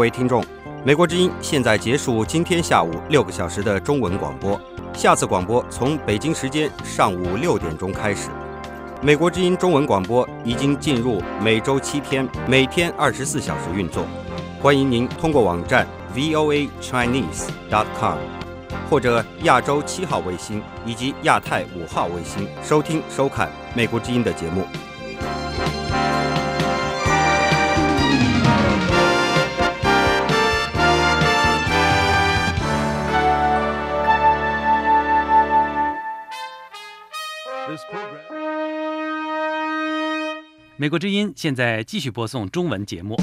位听众，美国之音现在结束今天下午6个小时的中文广播，下次广播从北京时间上午6点钟开始。美国之音中文广播已经进入每周7天，每天24小时运作。欢迎您通过网站 voachinese.com 或者亚洲7号卫星以及亚太5号卫星收听收看美国之音的节目。 美国之音现在继续播送中文节目。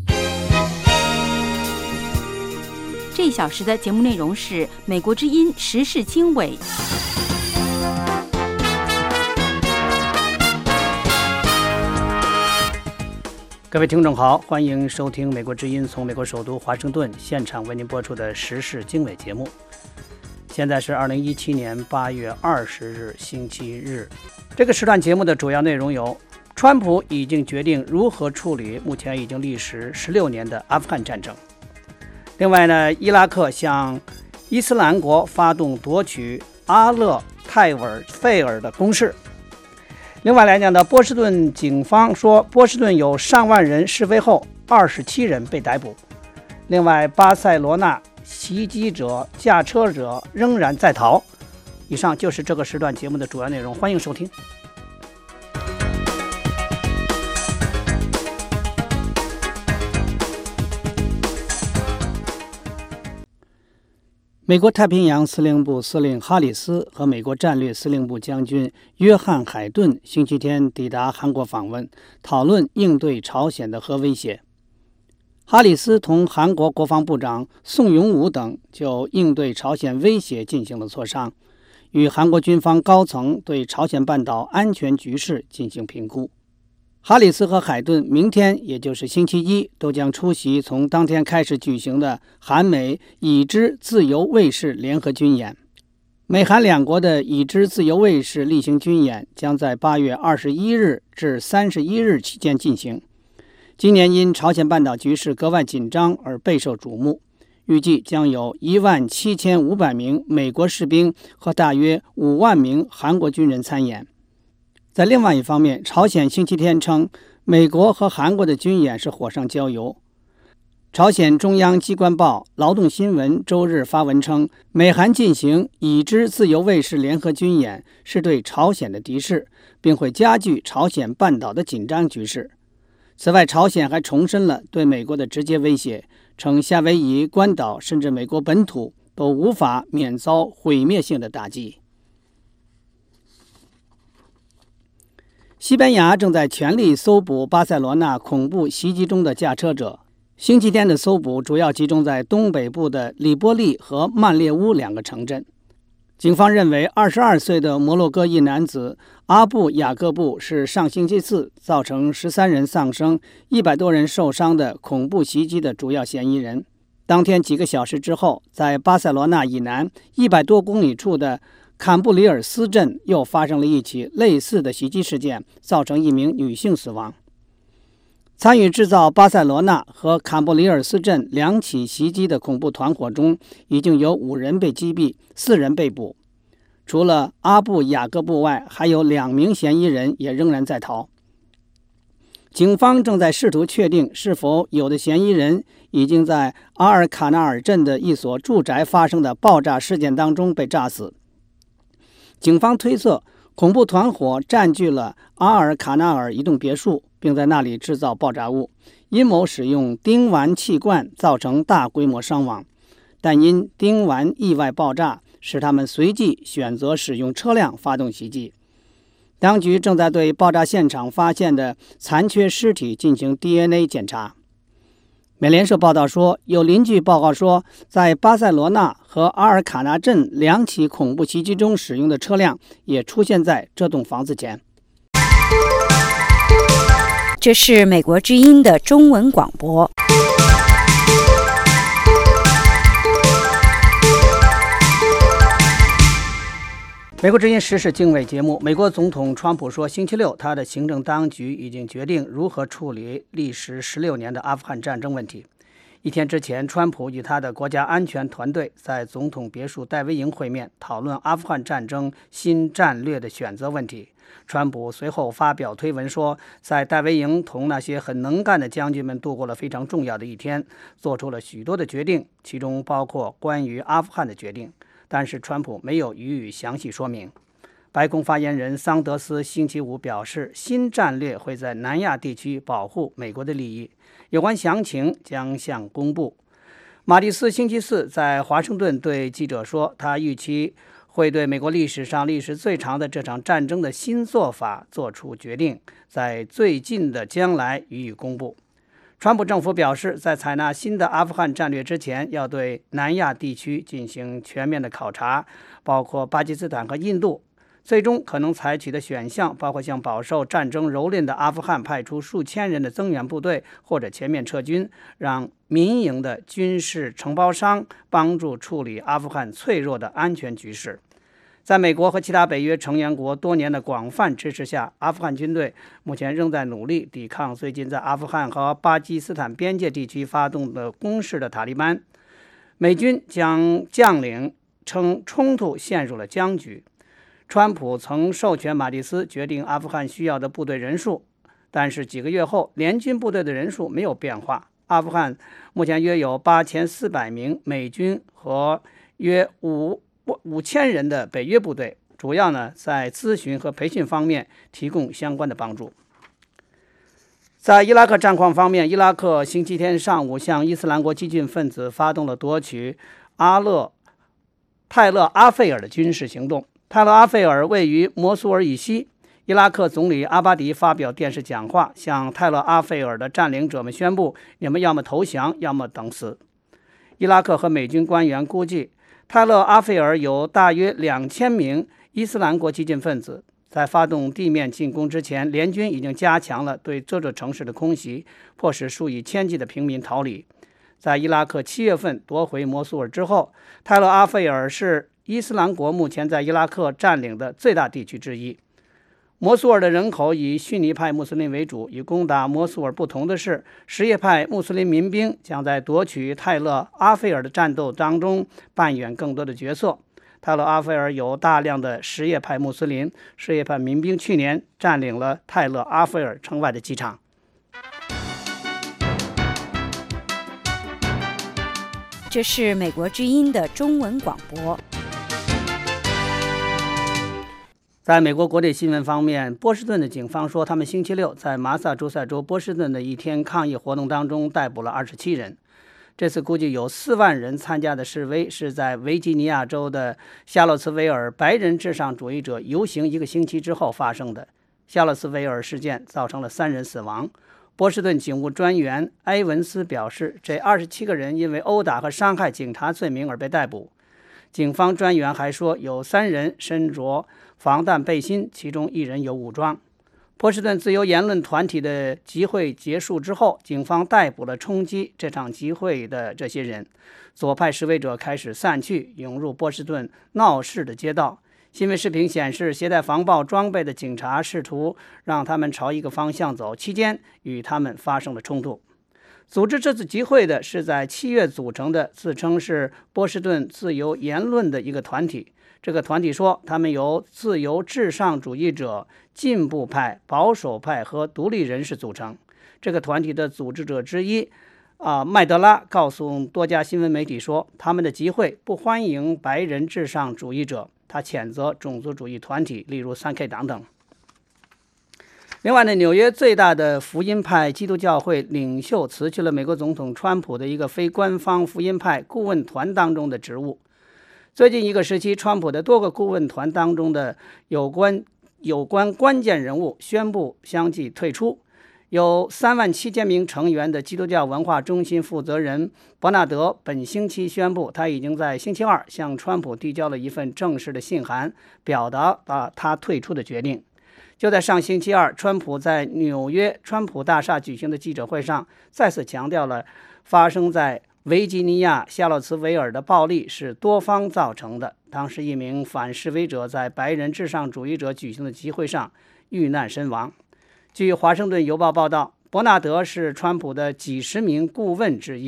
这一小时的节目内容是美国之音时事经纬。 各位听众好，欢迎收听美国之音从美国首都华盛顿现场为您播出的时事经纬节目。现在是2017年8月20日星期日。这个时段节目的主要内容有：川普已经决定如何处理目前已经历时16年的阿富汗战争。另外呢，伊拉克向伊斯兰国发动夺取阿勒泰费尔的攻势。另外来讲呢，波士顿警方说，波士顿有上万人示威后，27人被逮捕。另外，巴塞罗那袭击者、驾车者仍然在逃。以上就是这个时段节目的主要内容，欢迎收听。美国太平洋司令部司令哈里斯和美国战略司令部将军约翰·海顿星期天抵达韩国访问，讨论应对朝鲜的核威胁。哈里斯同韩国国防部长宋永武等就应对朝鲜威胁进行了磋商，与韩国军方高层对朝鲜半岛安全局势进行评估。哈里斯和海顿明天，也就是星期一，都将出席从当天开始举行的韩美已知自由卫士联合军演。美韩两国的已知自由卫士例行军演将在8月21日至31日期间进行。今年因朝鲜半岛局势格外紧张而备受瞩目，预计将有17500名美国士兵和大约5万名韩国军人参演。在另外一方面，朝鲜星期天称，美国和韩国的军演是火上浇油。朝鲜中央机关报《劳动新闻》周日发文称，美韩进行已知自由卫士联合军演是对朝鲜的敌视，并会加剧朝鲜半岛的紧张局势。此外，朝鲜还重申了对美国的直接威胁，称夏威夷、关岛甚至美国本土都无法免遭毁灭性的打击。西班牙正在全力搜捕巴塞罗那恐怖袭击中的驾车者。星期天的搜捕主要集中在东北部的里波利和曼列乌两个城镇。警方认为22岁的摩洛哥裔男子阿布雅各布是上星期四造成13人丧生、100多人受伤的恐怖袭击的主要嫌疑人。当天几个小时之后，在巴塞罗那以南100多公里处的坎布里尔斯镇又发生了一起类似的袭击事件，造成1名女性死亡。参与制造巴塞罗那和坎布里尔斯镇2起袭击的恐怖团伙中，已经有5人被击毙，4人被捕。除了阿布雅各布外，还有2名嫌疑人也仍然在逃。警方正在试图确定是否有的嫌疑人已经在阿尔卡纳尔镇的一所住宅发生的爆炸事件当中被炸死。警方推测，恐怖团伙占据了阿尔卡纳尔一栋别墅，并在那里制造爆炸物，阴谋使用丁烷气罐造成大规模伤亡，但因丁烷意外爆炸，使他们随即选择使用车辆发动袭击。当局正在对爆炸现场发现的残缺尸体进行 DNA 检查。美联社报道说，有邻居报告说，在巴塞罗那和阿尔卡纳镇2起恐怖袭击中使用的车辆也出现在这栋房子前。 这是美国之音的中文广播。 美国之音时事经纬节目，美国总统川普说，星期六他的行政当局已经决定如何处理历时16年的阿富汗战争问题。 一天之前，川普与他的国家安全团队在总统别墅戴维营会面，讨论阿富汗战争新战略的选择问题。川普随后发表推文说，在戴维营同那些很能干的将军们度过了非常重要的一天，做出了许多的决定，其中包括关于阿富汗的决定。但是川普没有予以详细说明。白宫发言人桑德斯星期五表示，新战略会在南亚地区保护美国的利益，有关详情将向公布。马蒂斯星期四在华盛顿对记者说，他预期会对美国历史上历时最长的这场战争的新做法做出决定，在最近的将来予以公布。川普政府表示，在采纳新的阿富汗战略之前，要对南亚地区进行全面的考察，包括巴基斯坦和印度。最终可能采取的选项包括向饱受战争蹂躏的阿富汗派出数千人的增援部队，或者全面撤军，让民营的军事承包商帮助处理阿富汗脆弱的安全局势。在美国和其他北约成员国多年的广泛支持下，阿富汗军队目前仍在努力抵抗最近在阿富汗和巴基斯坦边界地区发动的攻势的塔利班。美军将将领称冲突陷入了僵局。川普曾授权马蒂斯决定阿富汗需要的部队人数，但是几个月后，联军部队的人数没有变化。阿富汗目前约有8400名美军和约5000人的北约部队，主要在咨询和培训方面提供相关的帮助。在伊拉克战况方面，伊拉克星期天上午向伊斯兰国激进分子发动了夺取泰勒阿费尔的军事行动。泰勒阿费尔位于摩苏尔以西。伊拉克总理阿巴迪发表电视讲话，向泰勒阿费尔的占领者们宣布：你们要么投降，要么等死。伊拉克和美军官员估计，泰勒阿费尔有大约2000名伊斯兰国激进分子。在发动地面进攻之前，联军已经加强了对这座城市的空袭，迫使数以千计的平民逃离。在伊拉克7月份夺回摩苏尔之后，泰勒阿费尔是伊斯兰国目前在伊拉克占领的最大地区之一。摩苏尔的人口以逊尼派穆斯林为主。与攻打摩苏尔不同的是，什叶派穆斯林民兵将在夺取泰勒阿费尔的战斗当中扮演更多的角色。泰勒阿费尔有大量的什叶派穆斯林，什叶派民兵去年占领了泰勒阿费尔城外的机场。 这是美国之音的中文广播。 在美国国内新闻方面，波士顿的警方说，他们星期六在麻萨诸塞州波士顿的一天抗议活动当中逮捕了27人。这次估计有4万人参加的示威是在维吉尼亚州的夏洛茨维尔白人至上主义者游行1个星期之后发生的。夏洛茨维尔事件造成了3人死亡。波士顿警务专员埃文斯表示，这27个人因为殴打和伤害警察罪名而被逮捕。警方专员还说，有3人身着防弹背心，其中1人有武装。波士顿自由言论团体的集会结束之后，警方逮捕了冲击这场集会的这些人。左派示威者开始散去，涌入波士顿闹市的街道。新闻视频显示，携带防暴装备的警察试图让他们朝一个方向走，期间与他们发生了冲突。组织这次集会的是在7月组成的自称是波士顿自由言论的一个团体。这个团体说，他们由自由至上主义者、进步派、保守派和独立人士组成。这个团体的组织者之一麦德拉告诉多家新闻媒体说，他们的集会不欢迎白人至上主义者，他谴责种族主义团体，例如3K 党等。另外呢，纽约最大的福音派基督教会领袖辞去了美国总统川普的一个非官方福音派顾问团当中的职务。最近一个时期，川普的多个顾问团当中的有关关键人物宣布相继退出。有37000名成员的基督教文化中心负责人伯纳德本星期宣布，他已经在星期二向川普递交了一份正式的信函，表达他退出的决定。就在上星期二，川普在纽约川普大厦举行的记者会上，再次强调了发生在维吉尼亚夏洛茨维尔的暴力是多方造成的。当时一名反示威者在白人至上主义者举行的集会上遇难身亡。据华盛顿邮报报道，伯纳德是川普的几十名顾问之一。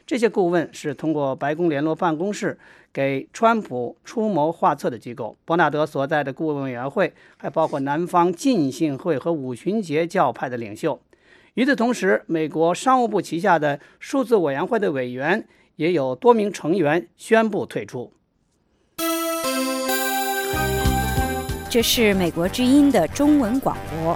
这些顾问是通过白宫联络办公室给川普出谋划策的机构。伯纳德所在的顾问委员会还包括南方浸信会和五旬节教派的领袖。与此同时，美国商务部旗下的数字委员会的委员也有多名成员宣布退出。 这是美国之音的中文广播。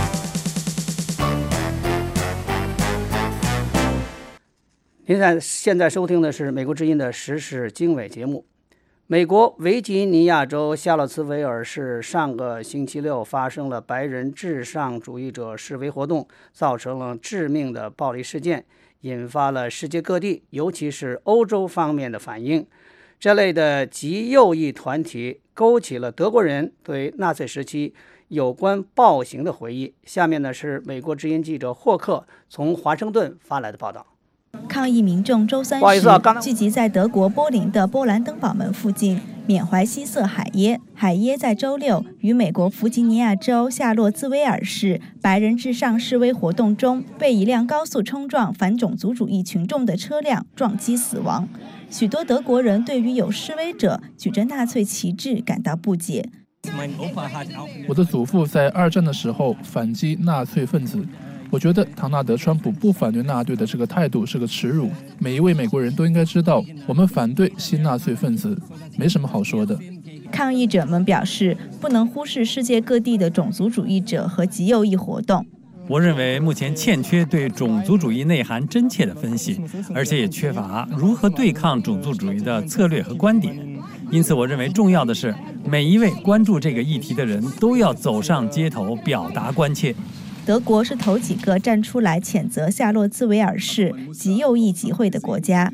您现在收听的是美国之音的时事经纬节目。美国维吉尼亚州夏洛茨维尔市上个星期六发生了白人至上主义者示威活动，造成了致命的暴力事件，引发了世界各地，尤其是欧洲方面的反应。这类的极右翼团体勾起了德国人对纳粹时期有关暴行的回忆。下面呢是美国之音记者霍克从华盛顿发来的报道。 抗议民众周三时聚集在德国柏林的波兰登堡门附近，缅怀希瑟海耶。海耶在周六于美国弗吉尼亚州夏洛兹维尔市白人至上示威活动中，被一辆高速冲撞反种族主义群众的车辆撞击死亡。许多德国人对于有示威者举着纳粹旗帜感到不解。 我的祖父在2战的时候反击纳粹分子。我觉得唐纳德·川普不反对纳粹的这个态度是个耻辱。每一位美国人都应该知道，我们反对新纳粹分子，没什么好说的。 抗议者们表示，不能忽视世界各地的种族主义者和极右翼活动。 我认为目前欠缺对种族主义内涵真切的分析，而且也缺乏如何对抗种族主义的策略和观点。因此，我认为重要的是，每一位关注这个议题的人都要走上街头表达关切。 德国是头几个站出来谴责夏洛兹维尔市极右翼集会的国家。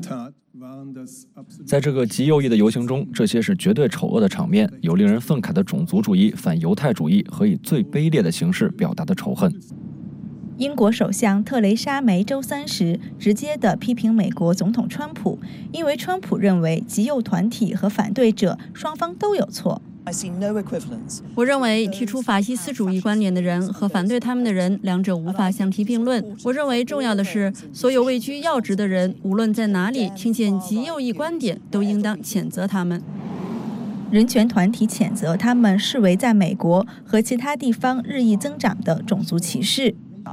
在这个极右翼的游行中，这些是绝对丑恶的场面，有令人愤慨的种族主义、反犹太主义和以最卑劣的形式表达的仇恨。 英国首相特蕾莎梅周三时直接地批评美国总统川普，因为川普认为极右团体和反对者双方都有错。 我认为提出法西斯主义观点的人和反对他们的人，两者无法相提并论。我认为重要的是，所有位居要职的人，无论在哪里听见极右翼观点，都应当谴责他们。 人权团体谴责他们视为在美国和其他地方日益增长的种族歧视。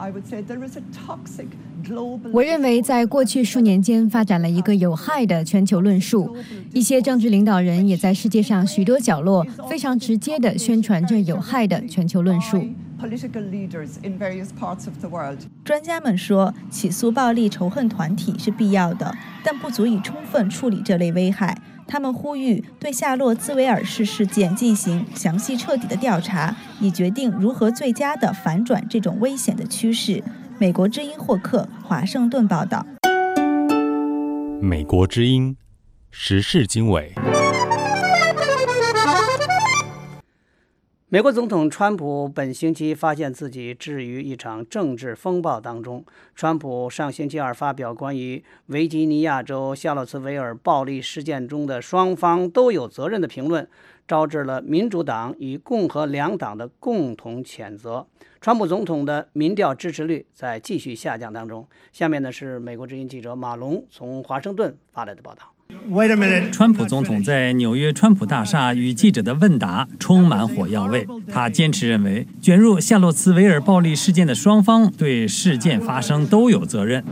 我认为在过去数年间发展了一个有害的全球论述，一些政治领导人也在世界上许多角落非常直接地宣传这有害的全球论述。 专家们说，起诉暴力仇恨团体是必要的，但不足以充分处理这类危害。他们呼吁对夏洛兹维尔市事件进行详细彻底的调查，以决定如何最佳地反转这种危险的趋势。美国之音霍克，华盛顿报道。 美国之音时事经纬。 美国总统川普本星期发现自己置于一场政治风暴当中。川普上星期二发表关于维吉尼亚州夏洛茨维尔暴力事件中的双方都有责任的评论，招致了民主党与共和两党的共同谴责。川普总统的民调支持率在继续下降当中。下面呢是美国之音记者马龙从华盛顿发来的报道。 川普总统在纽约川普大厦与记者的问答充满火药味。他坚持认为，卷入夏洛茨维尔暴力事件的双方对事件发生都有责任。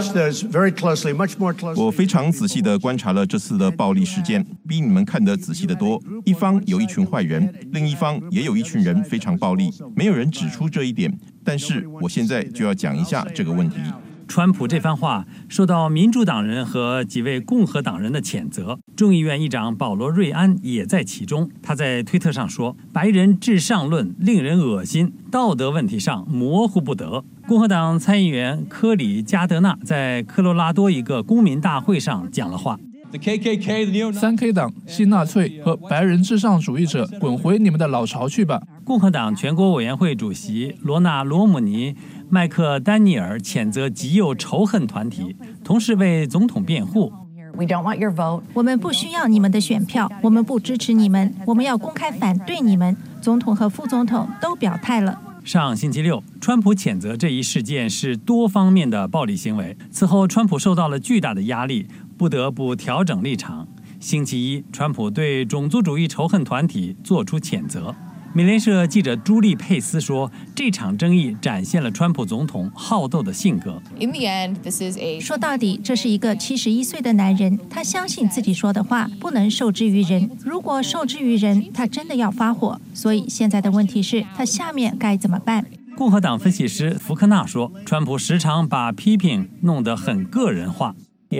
我非常仔细地观察了这次的暴力事件，比你们看得仔细得多。一方有一群坏人，另一方也有一群人非常暴力，没有人指出这一点。但是我现在就要讲一下这个问题。 川普这番话受到民主党人和几位共和党人的谴责，众议院议长保罗·瑞安也在其中。他在推特上说：“白人至上论令人恶心，道德问题上模糊不得。”共和党参议员科里·加德纳在科罗拉多一个公民大会上讲了话。 3K 党、新纳粹和白人至上主义者，滚回你们的老巢去吧！ 共和党全国委员会主席罗纳·罗姆尼、麦克丹尼尔谴责极右仇恨团体，同时为总统辩护。 我们不需要你们的选票，我们不支持你们，我们要公开反对你们。总统和副总统都表态了。 上星期六，川普谴责这一事件是多方面的暴力行为。此后，川普受到了巨大的压力，不得不调整立场。星期一，川普对种族主义仇恨团体作出谴责。美联社记者朱莉·佩斯说，这场争议展现了川普总统好斗的性格。 说到底，这是一个71岁的男人，他相信自己说的话不能受制于人。如果受制于人，他真的要发火。所以现在的问题是，他下面该怎么办？ 共和党分析师福克纳说，川普时常把批评弄得很个人化。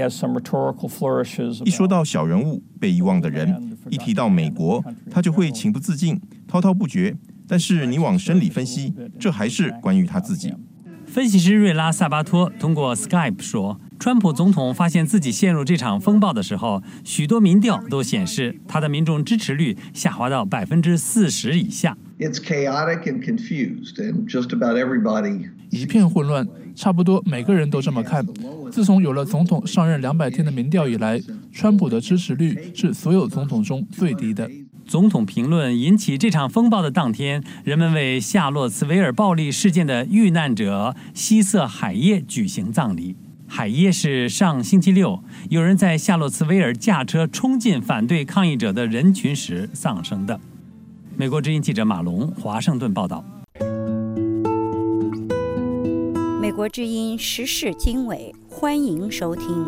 一说到小人物、被遗忘的人，一提到美国，他就会情不自禁、滔滔不绝。但是你往深里分析，这还是关于他自己。 分析师瑞拉·萨巴托通过 Skype 说，川普总统发现自己陷入这场风暴的时候，许多民调都显示他的民众支持率下滑到40%以下。 一片混乱，差不多每个人都这么看。自从有了总统上任200天的民调以来，川普的支持率是所有总统中最低的。 总统评论引起这场风暴的当天，人们为夏洛茨维尔暴力事件的遇难者希瑟海耶举行葬礼。海耶是上星期六有人在夏洛茨维尔驾车冲进反对抗议者的人群时丧生的。美国之音记者马龙华盛顿报道。 美国之音时事经纬，欢迎收听。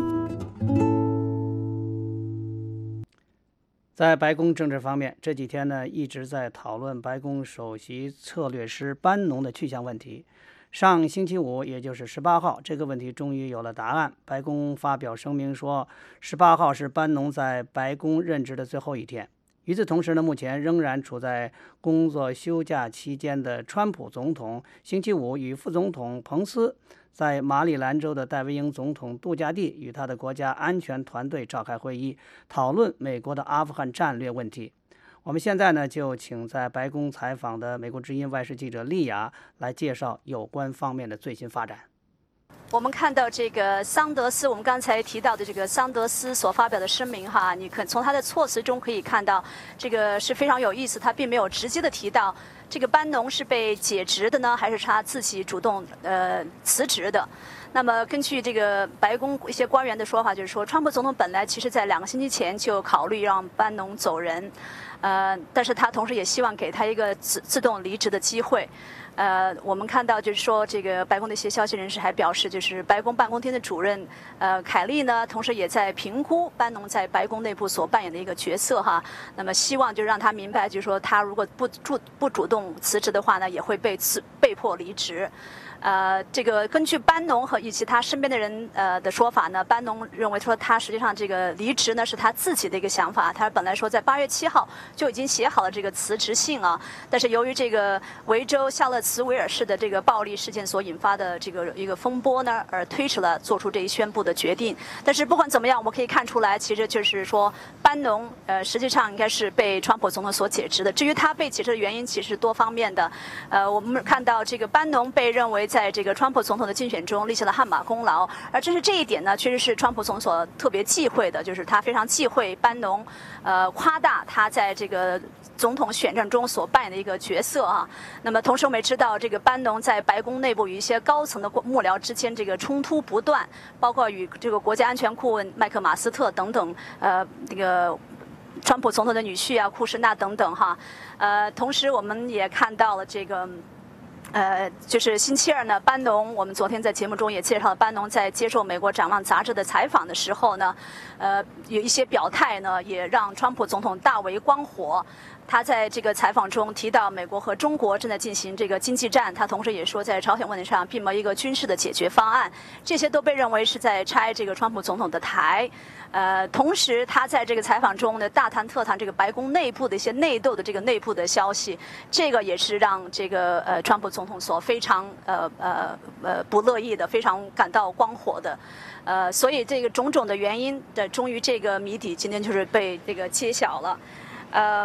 在白宫政治方面，这几天呢一直在讨论白宫首席策略师班农的去向问题。上星期五，也就是18号，这个问题终于有了答案。白宫发表声明说，18号是班农在白宫任职的最后一天。与此同时呢，目前仍然处在工作休假期间的川普总统，星期五与副总统彭斯在马里兰州的戴维营总统度假地与他的国家安全团队召开会议，讨论美国的阿富汗战略问题。我们现在呢，就请在白宫采访的美国之音外事记者丽雅来介绍有关方面的最新发展。 我们看到这个桑德斯，我们刚才提到的这个桑德斯所发表的声明哈，你从他的措辞中可以看到，这个是非常有意思。他并没有直接的提到这个班农是被解职的呢，还是他自己主动辞职的。那么根据这个白宫一些官员的说法，就是说，川普总统本来其实在2个星期前就考虑让班农走人，但是他同时也希望给他一个自动离职的机会。我们看到就是说，这个白宫的一些消息人士还表示，就是白宫办公厅的主任凯利呢，同时也在评估班农在白宫内部所扮演的一个角色哈。那么希望就让他明白，就是说他如果不主动辞职的话呢，也会被迫离职。这个根据班农和以及他身边的人的说法呢，班农认为说他实际上这个离职呢是他自己的一个想法。他本来说在8月7号就已经写好了这个辞职信啊，但是由于这个维州夏勒茨维尔市的这个暴力事件所引发的这个一个风波呢，而推迟了做出这一宣布的决定。但是不管怎么样，我们可以看出来，其实就是说班农实际上应该是被川普总统所解职的。至于他被解职的原因，其实是多方面的。我们看到这个班农被认为在这个川普总统的竞选中立下了汗马功劳，而正是这一点呢，确实是川普总统所特别忌讳的，就是他非常忌讳班农，夸大他在这个总统选战中所扮演的一个角色啊。那么同时我们也知道，这个班农在白宫内部与一些高层的幕僚之间这个冲突不断，包括与这个国家安全顾问麦克马斯特等等，这个川普总统的女婿啊库什纳等等哈。同时我们也看到了这个。就是星期二呢，班农，我们昨天在节目中也介绍了，班农在接受《美国展望》杂志的采访的时候呢，有一些表态呢，也让川普总统大为光火。他在这个采访中提到，美国和中国正在进行这个经济战，他同时也说，在朝鲜问题上并没有一个军事的解决方案，这些都被认为是在拆这个川普总统的台。同时他在这个采访中呢，大谈特谈这个白宫内部的一些内斗的这个内部的消息，这个也是让这个川普总统所非常不乐意的，非常感到光火的。所以这个种种的原因的，终于这个谜底今天就是被这个揭晓了。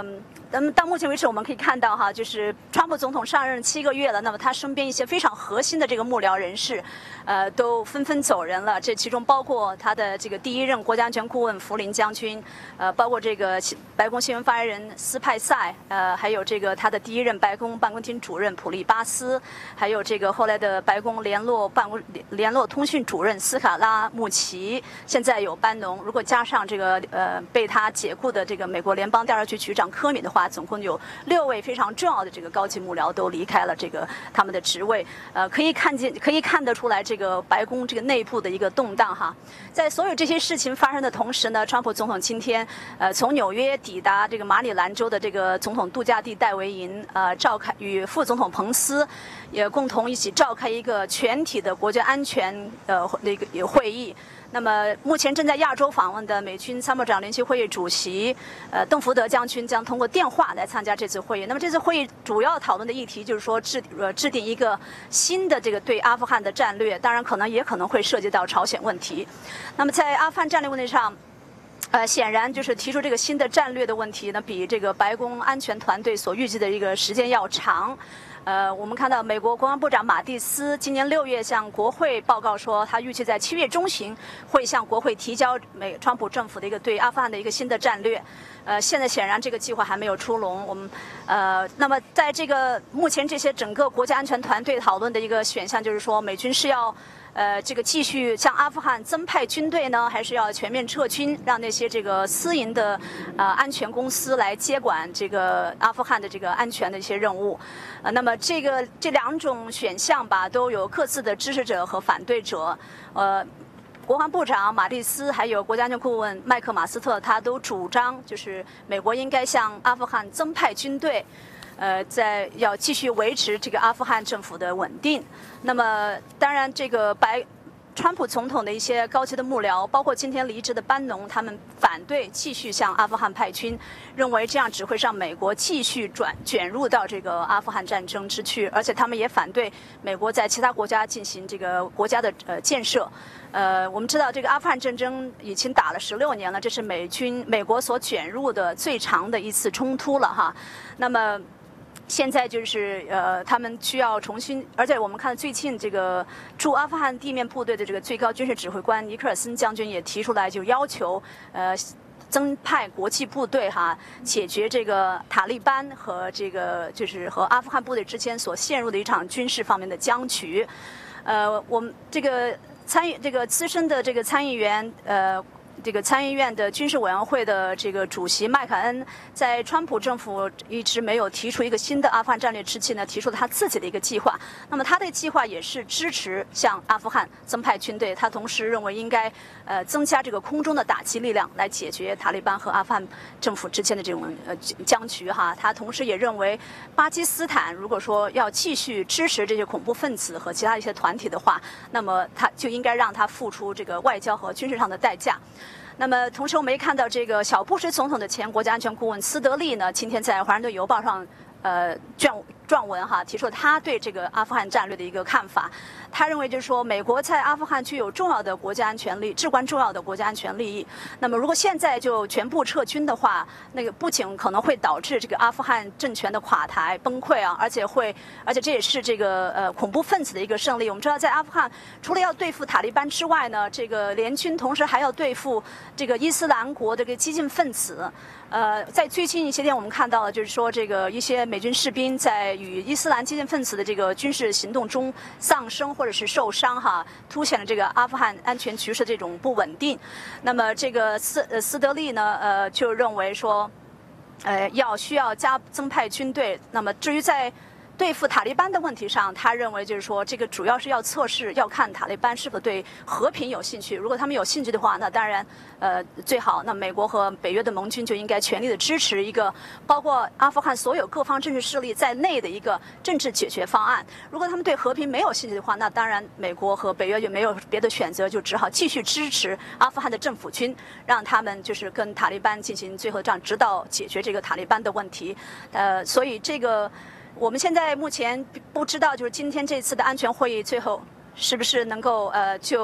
那么到目前为止，我们可以看到哈，就是川普总统上任7个月了，那么他身边一些非常核心的这个幕僚人士，都纷纷走人了。这其中包括他的这个第一任国家安全顾问福林将军，包括这个白宫新闻发言人斯派塞，还有这个他的第一任白宫办公厅主任普利巴斯，还有这个后来的白宫联络通讯主任斯卡拉穆奇，现在有班农。如果加上这个被他解雇的这个美国联邦调查局局长科米的话，总共有6位非常重要的这个高级幕僚都离开了这个他们的职位。可以看得出来这个白宫这个内部的一个动荡哈。在所有这些事情发生的同时呢，川普总统今天从纽约抵达这个马里兰州的这个总统度假地戴维营，召开与副总统彭斯也共同一起召开一个全体的国家安全那个会议。那么，目前正在亚洲访问的美军参谋长联席会议主席邓福德将军将通过电话来参加这次会议。那么，这次会议主要讨论的议题就是说制定一个新的这个对阿富汗的战略，当然也可能会涉及到朝鲜问题。那么，在阿富汗战略问题上，显然就是提出这个新的战略的问题呢，比这个白宫安全团队所预计的一个时间要长。我们看到美国国防部长马蒂斯今年6月向国会报告说，他预计在7月中旬会向国会提交川普政府的一个对阿富汗的一个新的战略。现在显然这个计划还没有出笼。那么在这个目前这些整个国家安全团队讨论的一个选项就是说，美军是要这个继续向阿富汗增派军队呢，还是要全面撤军，让那些这个私营的安全公司来接管这个阿富汗的这个安全的一些任务。那么这2种选项吧，都有各自的支持者和反对者。国防部长马蒂斯还有国家安全顾问麦克马斯特，他都主张就是美国应该向阿富汗增派军队。要继续维持这个阿富汗政府的稳定。那么，当然，这个川普总统的一些高级的幕僚，包括今天离职的班农，他们反对继续向阿富汗派军，认为这样只会让美国继续卷入到这个阿富汗战争之去，而且他们也反对美国在其他国家进行这个国家的建设。我们知道这个阿富汗战争已经打了16年了，这是美国所卷入的最长的一次冲突了哈。那么。现在就是他们需要重新，而且我们看最近这个驻阿富汗地面部队的这个最高军事指挥官尼克尔森将军也提出来，就要求增派国际部队哈，解决这个塔利班和这个就是和阿富汗部队之间所陷入的一场军事方面的僵局。我们这个资深的这个参议员这个参议院的军事委员会的这个主席麦凯恩，在川普政府一直没有提出一个新的阿富汗战略之际呢，提出了他自己的一个计划。那么他的计划也是支持向阿富汗增派军队，他同时认为应该增加这个空中的打击力量来解决塔利班和阿富汗政府之间的这种僵局哈。他同时也认为巴基斯坦如果说要继续支持这些恐怖分子和其他一些团体的话，那么他就应该让他付出这个外交和军事上的代价。那么，同时我们也看到这个小布什总统的前国家安全顾问斯德利呢，今天在《华盛顿邮报》上撰文哈，提出他对这个阿富汗战略的一个看法。他认为就是说，美国在阿富汗具有重要的国家安全利益，至关重要的国家安全利益。那么，如果现在就全部撤军的话，那个不仅可能会导致这个阿富汗政权的垮台崩溃啊，而且这也是这个恐怖分子的一个胜利。我们知道，在阿富汗除了要对付塔利班之外呢，这个联军同时还要对付这个伊斯兰国的这个激进分子。在最近一些天，我们看到了，就是说这个一些美军士兵在与伊斯兰激进分子的这个军事行动中丧生或者是受伤哈，凸显了这个阿富汗安全局势这种不稳定。那么这个斯德利呢，就认为说，需要增派军队。那么至于在对付塔利班的问题上，他认为就是说，这个主要是要测试，要看塔利班是否对和平有兴趣。如果他们有兴趣的话，那当然，最好。那美国和北约的盟军就应该全力的支持一个包括阿富汗所有各方政治势力在内的一个政治解决方案。如果他们对和平没有兴趣的话，那当然美国和北约就没有别的选择，就只好继续支持阿富汗的政府军，让他们就是跟塔利班进行最后战，直到解决这个塔利班的问题。所以这个。我们现在目前不知道，就是今天这次的安全会议最后是不是能够就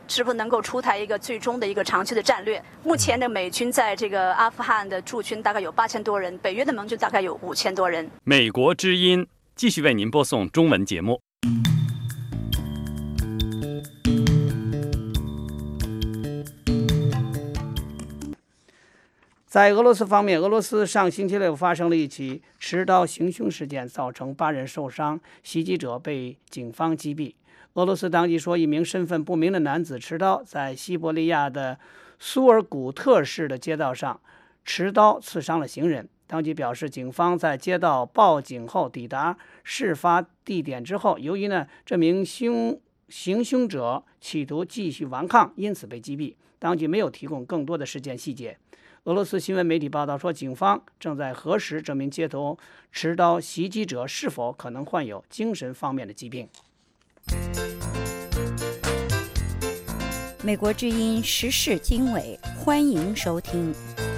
是不是能够出台一个最终的一个长期的战略。目前的美军在这个阿富汗的驻军大概有8000多人，北约的盟军大概有5000多人。 美国之音继续为您播送中文节目。 在俄罗斯方面，俄罗斯上星期六发生了一起持刀行凶事件，造成8人受伤，袭击者被警方击毙。俄罗斯当局说，一名身份不明的男子持刀在西伯利亚的苏尔古特市的街道上持刀刺伤了行人。当局表示，警方在接到报警后抵达事发地点之后，由于这名行凶者企图继续顽抗，因此被击毙。当局没有提供更多的事件细节。俄罗斯新闻媒体报道说，警方正在核实这名街头持刀袭击者是否可能患有精神方面的疾病。 美国之音时事经纬，欢迎收听。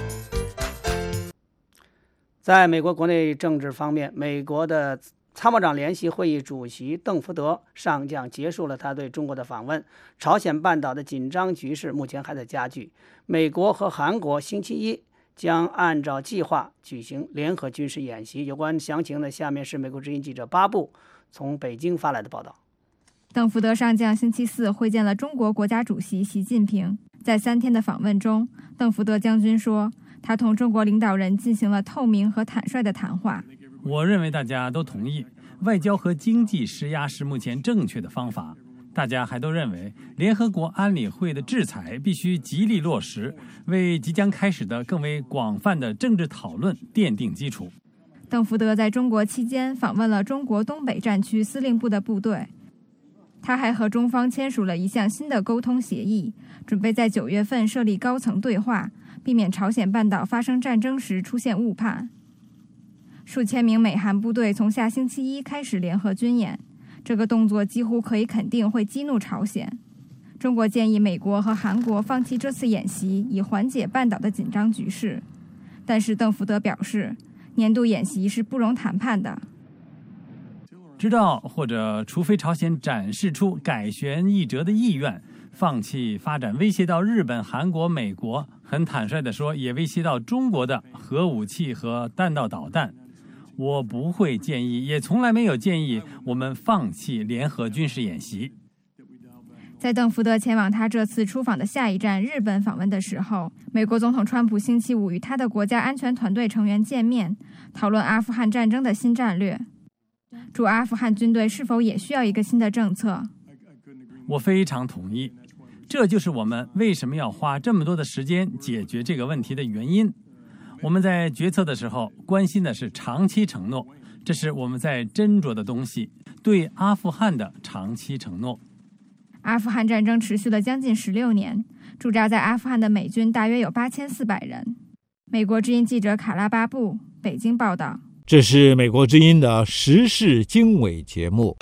在美国国内政治方面，美国的参谋长联席会议主席邓福德上将结束了他对中国的访问。朝鲜半岛的紧张局势目前还在加剧。美国和韩国星期一将按照计划举行联合军事演习。有关详情呢，下面是美国之音记者巴布从北京发来的报道。 邓福德上将星期四会见了中国国家主席习近平。在3天的访问中，邓福德将军说，他同中国领导人进行了透明和坦率的谈话。 我认为大家都同意，外交和经济施压是目前正确的方法。大家还都认为，联合国安理会的制裁必须极力落实，为即将开始的更为广泛的政治讨论奠定基础。 邓福德在中国期间访问了中国东北战区司令部的部队。他还和中方签署了一项新的沟通协议，准备在9月份设立高层对话，避免朝鲜半岛发生战争时出现误判。数千名美韩部队从下星期一开始联合军演，这个动作几乎可以肯定会激怒朝鲜。中国建议美国和韩国放弃这次演习，以缓解半岛的紧张局势。但是邓福德表示，年度演习是不容谈判的。 直到或者除非朝鲜展示出改弦易辙的意愿，放弃发展威胁到日本、韩国、美国，很坦率地说，也威胁到中国的核武器和弹道导弹，我不会建议，也从来没有建议我们放弃联合军事演习。 在邓福德前往他这次出访的下一站日本访问的时候，美国总统川普星期五与他的国家安全团队成员见面，讨论阿富汗战争的新战略。驻阿富汗军队是否也需要一个新的政策？ 我非常同意，这就是我们为什么要花这么多的时间解决这个问题的原因。我们在决策的时候关心的是长期承诺，这是我们在斟酌的东西，对阿富汗的长期承诺。 阿富汗战争持续了将近16年，驻扎在阿富汗的美军大约有8400人。美国之音记者卡拉巴布，北京报道。 这是美国之音的时事经纬节目。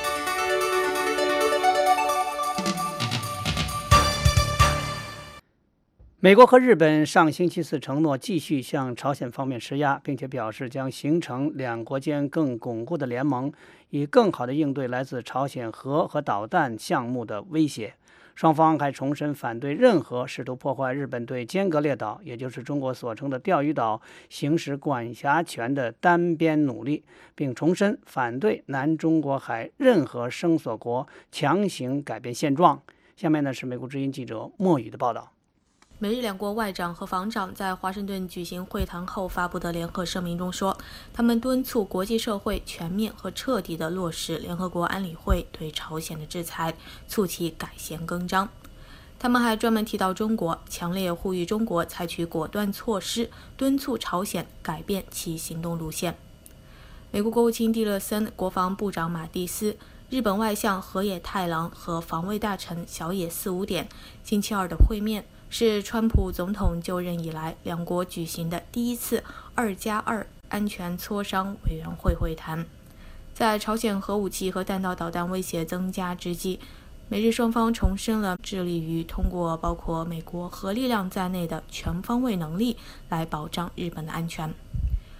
美国和日本上星期四承诺继续向朝鲜方面施压，并且表示将形成两国间更巩固的联盟，以更好地应对来自朝鲜核和导弹项目的威胁。双方还重申反对任何试图破坏日本对尖阁列岛，也就是中国所称的钓鱼岛行使管辖权的单边努力，并重申反对南中国海任何声索国强行改变现状。下面呢是美国之音记者莫宇的报道。 美日两国外长和防长在华盛顿举行会谈后发布的联合声明中说，他们敦促国际社会全面和彻底地落实联合国安理会对朝鲜的制裁，促其改弦更张。他们还专门提到中国，强烈呼吁中国采取果断措施，敦促朝鲜改变其行动路线。美国国务卿蒂勒森、国防部长马蒂斯、日本外相河野太郎和防卫大臣小野四五点星期二的会面，是川普总统就任以来两国举行的第一次2+2安全磋商委员会会谈。在朝鲜核武器和弹道导弹威胁增加之际，美日双方重申了致力于通过包括美国核力量在内的全方位能力来保障日本的安全。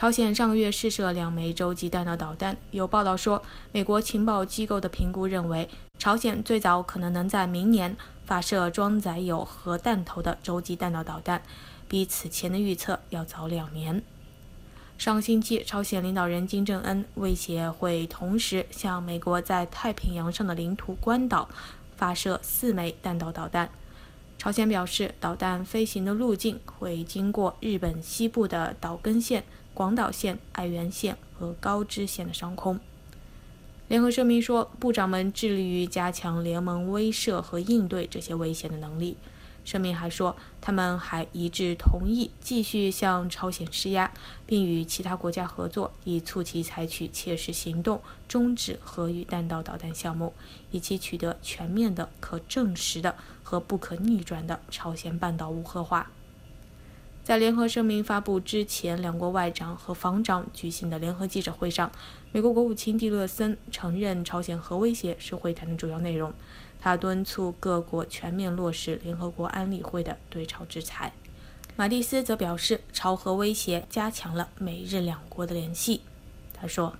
朝鲜上个月试射2枚洲际弹道导弹，有报道说，美国情报机构的评估认为，朝鲜最早可能能在明年发射装载有核弹头的洲际弹道导弹，比此前的预测要早2年。上星期，朝鲜领导人金正恩威胁会同时向美国在太平洋上的领土关岛发射4枚弹道导弹。朝鲜表示，导弹飞行的路径会经过日本西部的岛根县、广岛县、爱媛县和高知县的上空。联合声明说，部长们致力于加强联盟威慑和应对这些威胁的能力。声明还说，他们还一致同意继续向朝鲜施压，并与其他国家合作，以促其采取切实行动，终止核与弹道导弹项目，以及取得全面的、可证实的和不可逆转的朝鲜半岛无核化。在联合声明发布之前，两国外长和防长举行的联合记者会上，美国国务卿蒂勒森承认朝鲜核威胁是会谈的主要内容。他敦促各国全面落实联合国安理会的对朝制裁。马蒂斯则表示，朝核威胁加强了美日两国的联系。他说，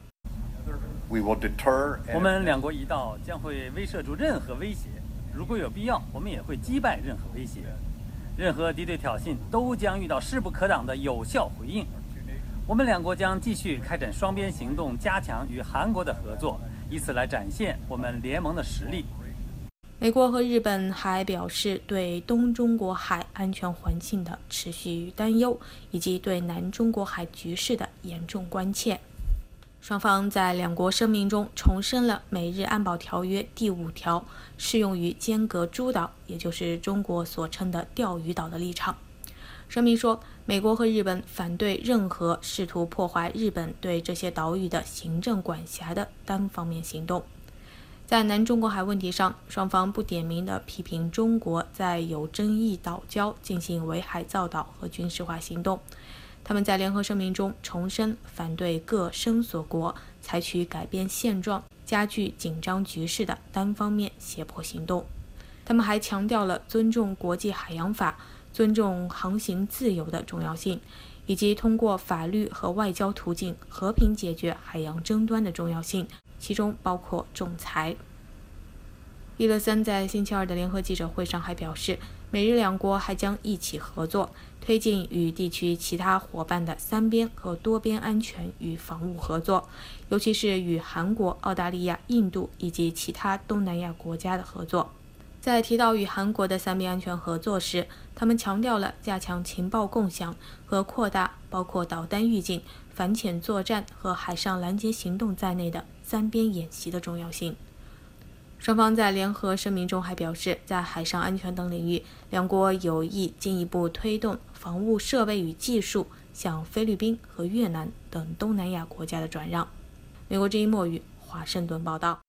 我们两国一道将会威慑住任何威胁，如果有必要，我们也会击败任何威胁。任何敌对挑衅都将遇到势不可挡的有效回应。我们两国将继续开展双边行动，加强与韩国的合作，以此来展现我们联盟的实力。 美国和日本还表示对东中国海安全环境的持续担忧，以及对南中国海局势的严重关切。双方在两国声明中重申了美日安保条约第5条适用于尖阁诸岛，也就是中国所称的钓鱼岛的立场。声明说，美国和日本反对任何试图破坏日本对这些岛屿的行政管辖的单方面行动。在南中国海问题上，双方不点名地批评中国在有争议岛礁进行围海造岛和军事化行动。他们在联合声明中重申反对各声索国采取改变现状、加剧紧张局势的单方面胁迫行动。他们还强调了尊重国际海洋法、尊重航行自由的重要性，以及通过法律和外交途径和平解决海洋争端的重要性，其中包括仲裁。蒂勒森在星期二的联合记者会上还表示，美日两国还将一起合作，推进与地区其他伙伴的3边和多边安全与防务合作，尤其是与韩国、澳大利亚、印度以及其他东南亚国家的合作。在提到与韩国的3边安全合作时，他们强调了加强情报共享和扩大包括导弹预警、反潜作战和海上拦截行动在内的3边演习的重要性。双方在联合声明中还表示，在海上安全等领域，两国有意进一步推动防务设备与技术向菲律宾和越南等东南亚国家的转让。美国之音墨雨，华盛顿报道。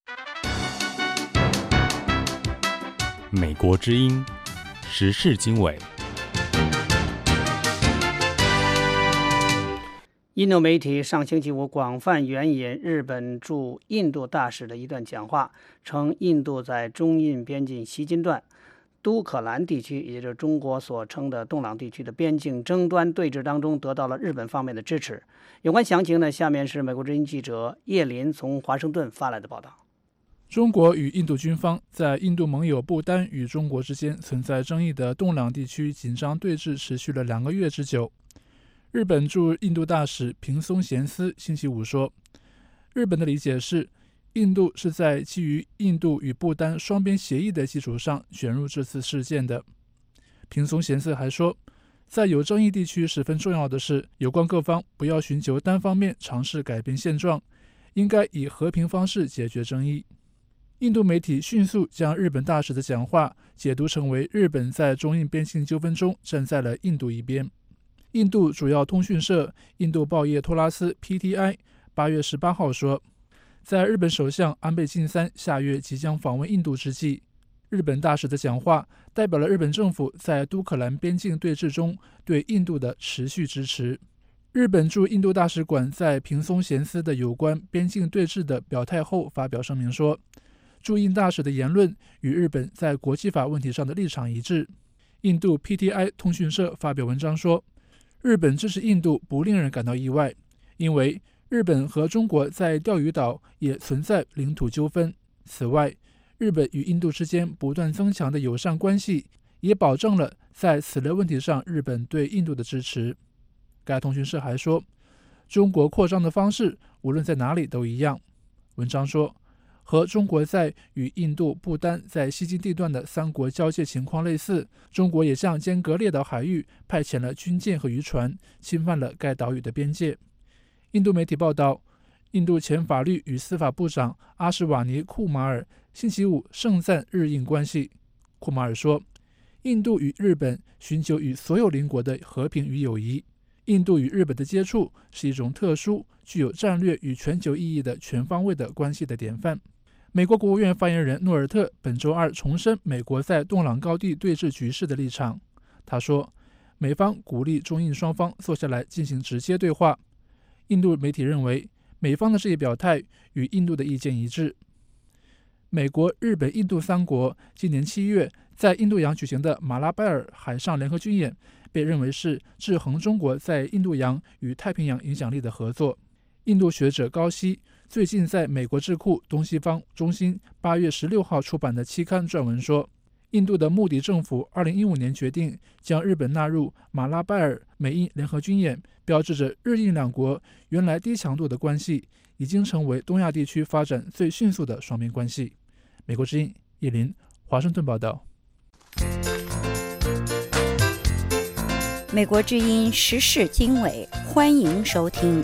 美国之音时事经纬。 印度媒体上星期五广泛援引日本驻印度大使的一段讲话，称印度在中印边境西金段、都可兰地区，也就是中国所称的洞朗地区的边境争端对峙当中，得到了日本方面的支持。有关详情呢，下面是美国之音记者叶林从华盛顿发来的报道。 中国与印度军方在印度盟友不丹与中国之间存在争议的洞朗地区紧张对峙持续了2个月之久。日本驻印度大使平松贤司星期五说，日本的理解是，印度是在基于印度与不丹双边协议的基础上卷入这次事件的。平松贤司还说，在有争议地区十分重要的是，有关各方不要寻求单方面尝试改变现状，应该以和平方式解决争议。印度媒体迅速将日本大使的讲话解读成为日本在中印边境纠纷中站在了印度一边。印度主要通讯社印度报业托拉斯 PTI 8月18号说，在日本首相安倍晋三下月即将访问印度之际，日本大使的讲话代表了日本政府在都可兰边境对峙中对印度的持续支持。日本驻印度大使馆在平松贤司的有关边境对峙的表态后发表声明说，驻印大使的言论与日本在国际法问题上的立场一致。印度 PTI 通讯社发表文章说，日本支持印度不令人感到意外， 因为日本和中国在钓鱼岛也存在领土纠纷。此外，日本与印度之间不断增强的友善关系，也保证了在此类问题上日本对印度的支持。该通讯社还说，中国扩张的方式无论在哪里都一样。文章说，和中国在与印度、不丹在西经地段的三国交界情况类似，中国也向尖阁列岛海域派遣了军舰和渔船，侵犯了该岛屿的边界。印度媒体报道，印度前法律与司法部长阿什瓦尼·库马尔星期五盛赞日印关系。库马尔说，印度与日本寻求与所有邻国的和平与友谊。印度与日本的接触是一种特殊、具有战略与全球意义的全方位的关系的典范。美国国务院发言人诺尔特本周二重申美国在洞朗高地对峙局势的立场。他说，美方鼓励中印双方坐下来进行直接对话。印度媒体认为，美方的这一表态与印度的意见一致。美国、日本、印度三国今年7月在印度洋举行的马拉拜尔海上联合军演，被认为是制衡中国在印度洋与太平洋影响力的合作。印度学者高希最近在美国智库东西方中心8月16号出版的期刊撰文说，印度的穆迪政府2015年决定将日本纳入马拉拜尔美印联合军演，标志着日印两国原来低强度的关系已经成为东亚地区发展最迅速的双边关系。美国之音叶林，华盛顿报道。 美国之音时事经纬，欢迎收听。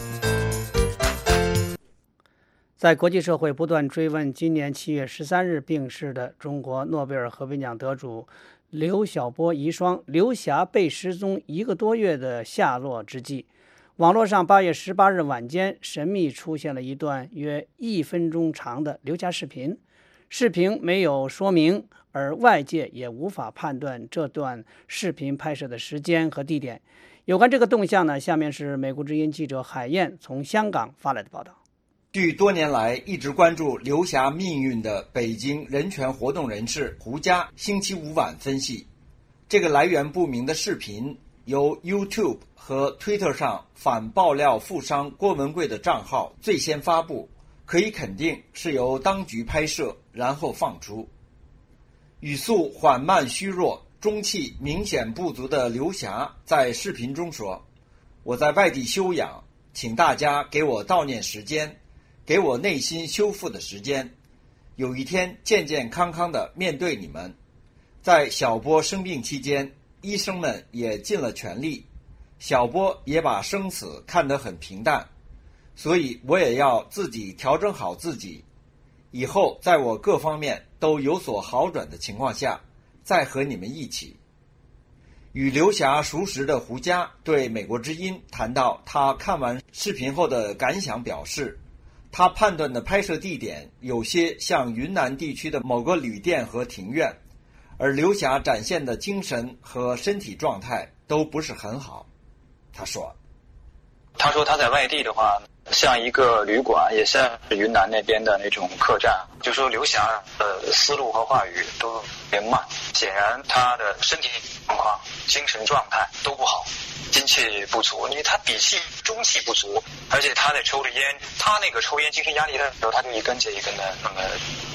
在国际社会不断追问今年7月13日病逝的中国诺贝尔和平奖得主刘晓波遗孀刘霞被失踪1个多月的下落之际，网络上8月18日晚间神秘出现了一段约1分钟长的刘霞视频。视频没有说明，而外界也无法判断这段视频拍摄的时间和地点。有关这个动向呢，下面是美国之音记者海燕从香港发来的报道。 据多年来一直关注刘霞命运的北京人权活动人士胡佳星期五晚分析，这个来源不明的视频由 YouTube 和 Twitter 上反爆料富商郭文贵的账号最先发布，可以肯定是由当局拍摄然后放出。语速缓慢虚弱、中气明显不足的刘霞在视频中说，我在外地休养，请大家给我悼念时间，给我内心修复的时间，有一天健健康康地面对你们。在小波生病期间，医生们也尽了全力，小波也把生死看得很平淡，所以我也要自己调整好自己，以后在我各方面都有所好转的情况下，再和你们一起。与刘霞熟识的胡佳对美国之音谈到他看完视频后的感想表示，他判断的拍摄地点有些像云南地区的某个旅店和庭院，而刘霞展现的精神和身体状态都不是很好。他说他在外地的话，像一个旅馆，也像云南那边的那种客栈。就说刘霞的思路和话语都变慢，显然他的身体状况、精神状态都不好，精气不足，因为他底气、中气不足，而且他在抽着烟，他那个抽烟精神压力的时候，他就一根接一根的那么。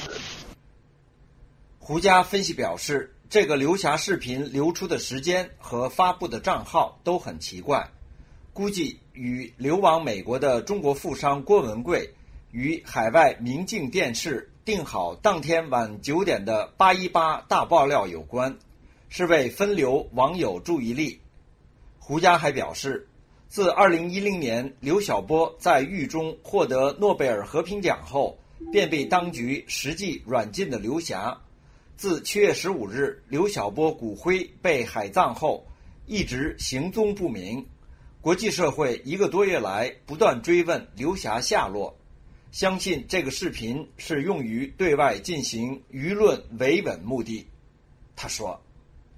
胡佳分析表示，这个刘霞视频流出的时间和发布的账号都很奇怪，估计与流亡美国的中国富商郭文贵与海外明镜电视定好当天晚9点的818大爆料有关，是为分流网友注意力。胡佳还表示，自2010年刘晓波在狱中获得诺贝尔和平奖后，便被当局实际软禁的刘霞，自7月15日刘晓波骨灰被海葬后，一直行踪不明。国际社会1个多月来不断追问刘霞下落，相信这个视频是用于对外进行舆论维稳目的。他说，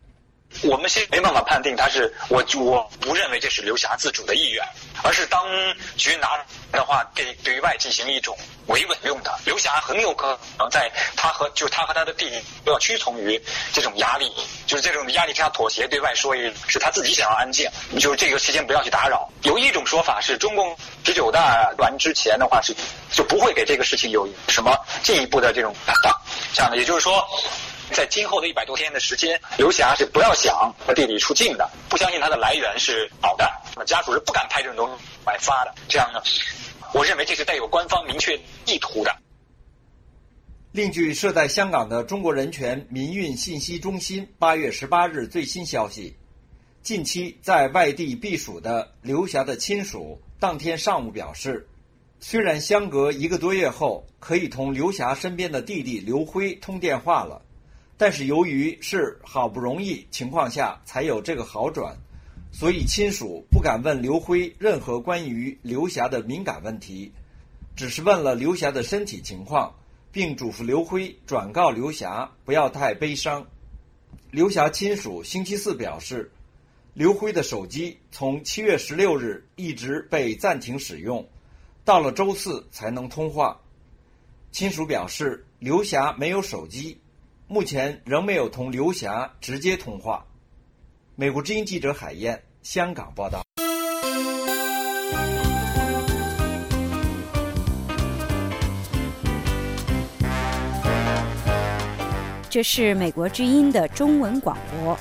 我们现在没办法判定他是我不认为这是刘霞自主的意愿，而是当局拿的话对外进行一种维稳用的。刘霞很有可能在他和他的弟弟都要屈从于这种压力，就是这种压力之下妥协，对外说是他自己想要安静，就是这个期间不要去打扰。有一种说法是中共19大完之前的话就不会给这个事情有什么进一步的这种这样的，也就是说。在今后的100多天的时间，刘霞是不要想和弟弟出境的，不相信他的来源是好的，家属是不敢拍这种东西来发的。这样呢，我认为这是带有官方明确意图的。 另据设在香港的中国人权民运信息中心8月18日最新消息，近期在外地避暑的刘霞的亲属当天上午表示，虽然相隔1个多月后可以同刘霞身边的弟弟刘辉通电话了，但是由于是好不容易情况下才有这个好转，所以亲属不敢问刘辉任何关于刘霞的敏感问题，只是问了刘霞的身体情况，并嘱咐刘辉转告刘霞不要太悲伤。刘霞亲属星期四表示，刘辉的手机从7月16日一直被暂停使用，到了周四才能通话。亲属表示，刘霞没有手机，目前仍没有同刘霞直接通话。美国之音记者海燕，香港报道。 这是美国之音的中文广播。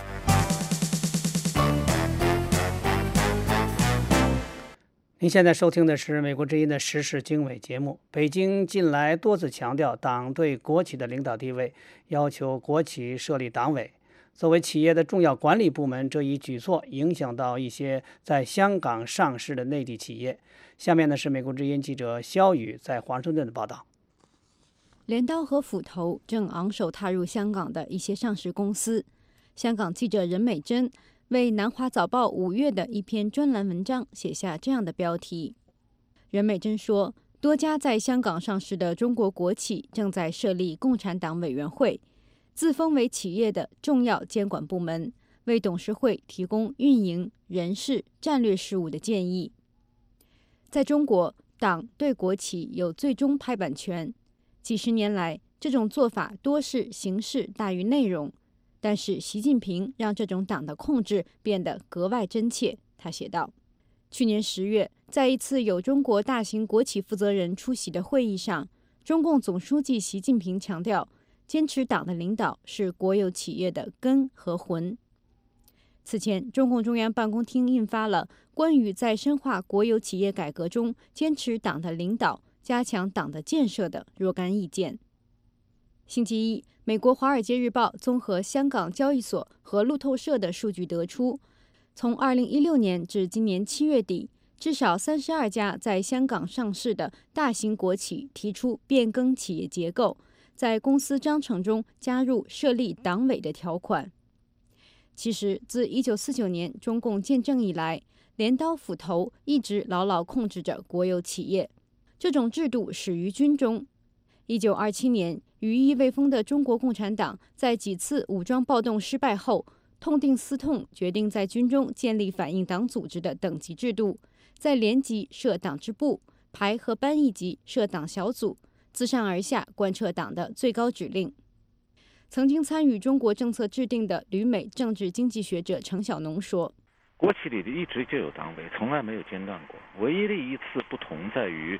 您现在收听的是美国之音的时事经纬节目。北京近来多次强调党对国企的领导地位，要求国企设立党委。作为企业的重要管理部门，这一举措影响到一些在香港上市的内地企业。下面呢是美国之音记者肖宇在华盛顿的报道。 镰刀和斧头正昂首踏入香港的一些上市公司。香港记者任美珍为南华早报5月的一篇专栏文章写下这样的标题。任美珍说，多家在香港上市的中国国企正在设立共产党委员会，自封为企业的重要监管部门，为董事会提供运营、人事、战略事务的建议。在中国，党对国企有最终拍板权。几十年来，这种做法多是形式大于内容，但是习近平让这种党的控制变得格外真切。他写道，去年10月，在一次有中国大型国企负责人出席的会议上，中共总书记习近平强调，坚持党的领导是国有企业的根和魂。此前，中共中央办公厅印发了关于在深化国有企业改革中坚持党的领导、加强党的建设的若干意见。星期一，美国《华尔街日报》综合香港交易所和路透社的数据得出，从2016年至今年7月底，至少32家在香港上市的大型国企提出变更企业结构，在公司章程中加入设立党委的条款。其实，自1949年中共建政以来，镰刀斧头一直牢牢控制着国有企业。这种制度始于军中。1927年，羽翼未丰的中国共产党在几次武装暴动失败后，痛定思痛，决定在军中建立反映党组织的等级制度，在连级设党支部，排和班一级设党小组，自上而下贯彻党的最高指令。曾经参与中国政策制定的旅美政治经济学者程晓农说， 国企里一直就有党委，从来没有间断过。唯一的一次不同在于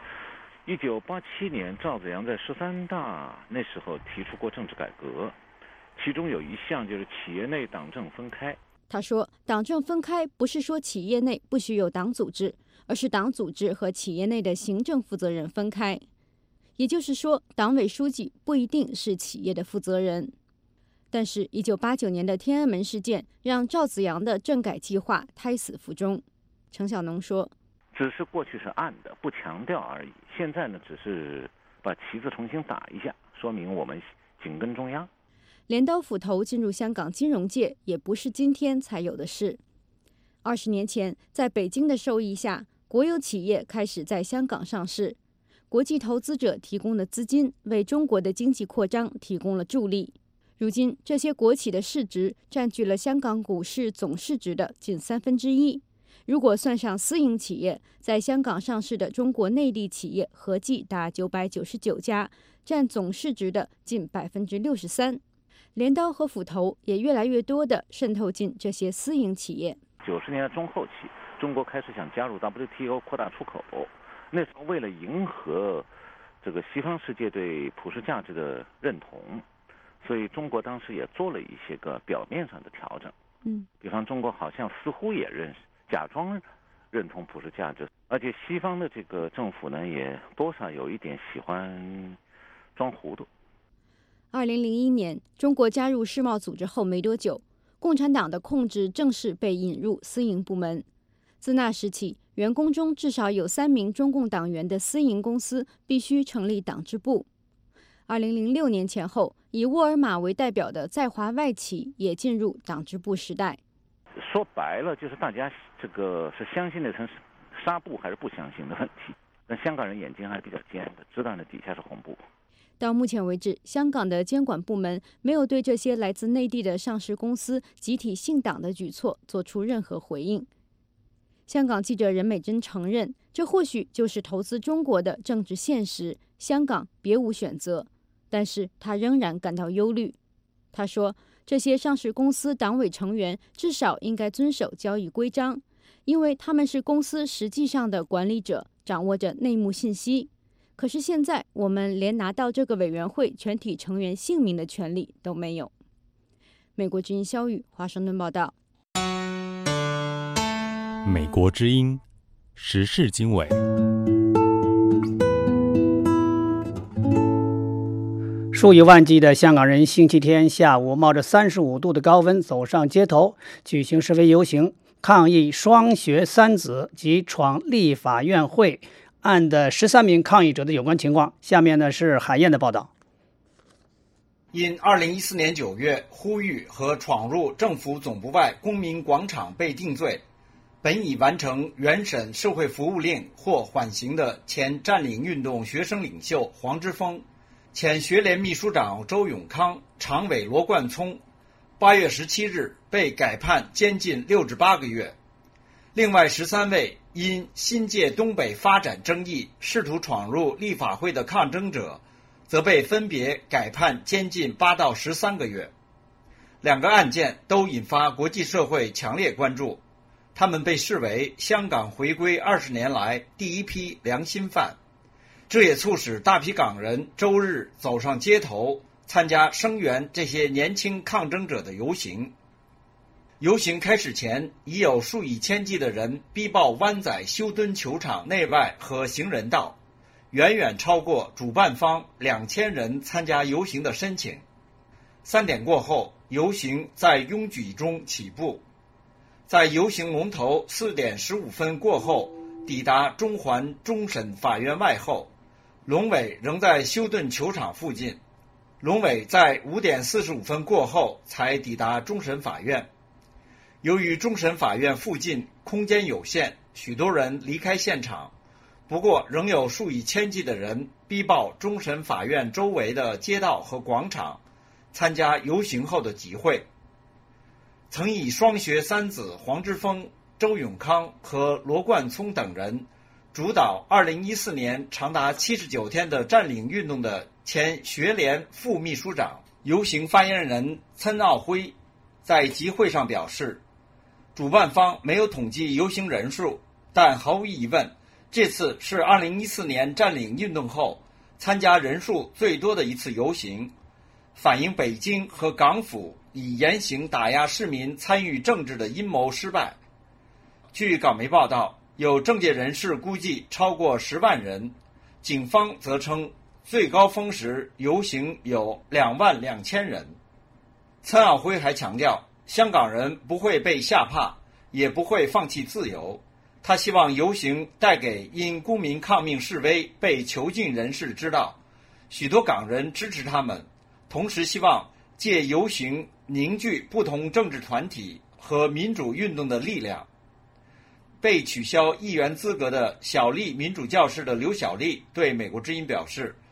1987年赵紫阳在13大那时候提出过政治改革，其中有一项就是企业内党政分开。 他说，党政分开不是说企业内不许有党组织，而是党组织和企业内的行政负责人分开。也就是说，党委书记不一定是企业的负责人。但是1989年的天安门事件让赵紫阳的政改计划胎死腹中。程晓农说， 只是过去是暗的，不强调而已。现在呢，只是把旗子重新打一下，说明我们紧跟中央。 镰刀斧头进入香港金融界也不是今天才有的事。20年前，在北京的授意下，国有企业开始在香港上市，国际投资者提供的资金为中国的经济扩张提供了助力。 如今，这些国企的市值占据了香港股市总市值的近1/3。如果算上私营企业，在香港上市的中国内地企业合计达999家，占总市值的近63%。镰刀和斧头也越来越多地渗透进这些私营企业。 90年代中后期，中国开始想加入 WTO 扩大出口，那时候为了迎合这个西方世界对普世价值的认同，所以中国当时也做了一些个表面上的调整。比方中国好像似乎也假装认同普世价值，而且西方的这个政府呢，也多少有一点喜欢装糊涂。 2001年，中国加入世贸组织后没多久，共产党的控制正式被引入私营部门。自那时起，员工中至少有3名中共党员的私营公司必须成立党支部。2006年前后，以沃尔玛为代表的在华外企也进入党支部时代。 说白了，就是大家这个是相信那层纱布还是不相信的问题。但香港人眼睛还是比较尖的，知道那底下是红布。 到目前为止，香港的监管部门没有对这些来自内地的上市公司集体信党的举措做出任何回应。香港记者任美珍承认，这或许就是投资中国的政治现实，香港别无选择。但是他仍然感到忧虑。他说，这些上市公司党委成员至少应该遵守交易规章，因为他们是公司实际上的管理者，掌握着内幕信息。可是现在，我们连拿到这个委员会全体成员姓名的权利都没有。美国之音肖宇华盛顿报道。 美国之音时事经纬。 数以万计的香港人星期天下午冒着35度的高温走上街头，举行示威游行，抗议双学三子及闯立法院会案的13名抗议者的有关情况。下面呢是海燕的报道。 因2014年9月呼吁和闯入政府总部外公民广场被定罪，本已完成原审社会服务令或缓刑的前占领运动学生领袖黄之锋、前学联秘书长周永康、常委罗冠聪8月17日被改判监禁6至8个月。另外13位因新界东北发展争议试图闯入立法会的抗争者，则被分别改判监禁8到13个月。2个案件都引发国际社会强烈关注，他们被视为香港回归20年来第一批良心犯。这也促使大批港人周日走上街头，参加声援这些年轻抗争者的游行。游行开始前，已有数以千计的人逼爆湾仔修敦球场内外和行人道，远远超过主办方2000人参加游行的申请。3点过后，游行在拥挤中起步，在游行龙头4点15分过后抵达中环终审法院外后，龙尾仍在修顿球场附近。龙尾在5点45分过后才抵达终审法院。由于终审法院附近空间有限，许多人离开现场，不过仍有数以千计的人逼爆终审法院周围的街道和广场，参加游行后的集会。曾以双学三子黄之锋、周永康和罗冠聪等人主导2014年长达79天的占领运动的前学联副秘书长、游行发言人岑敖晖在集会上表示，主办方没有统计游行人数，但毫无疑问，这次是2014年占领运动后参加人数最多的一次游行，反映北京和港府以严刑打压市民参与政治的阴谋失败。据港媒报道，有政界人士估计超过10万人，警方则称最高峰时游行有22000人。岑敖晖还强调，香港人不会被吓怕，也不会放弃自由。他希望游行带给因公民抗命示威被囚禁人士知道，许多港人支持他们，同时希望借游行凝聚不同政治团体和民主运动的力量。被取消议员资格的小丽民主教士的刘小丽对美国之音表示，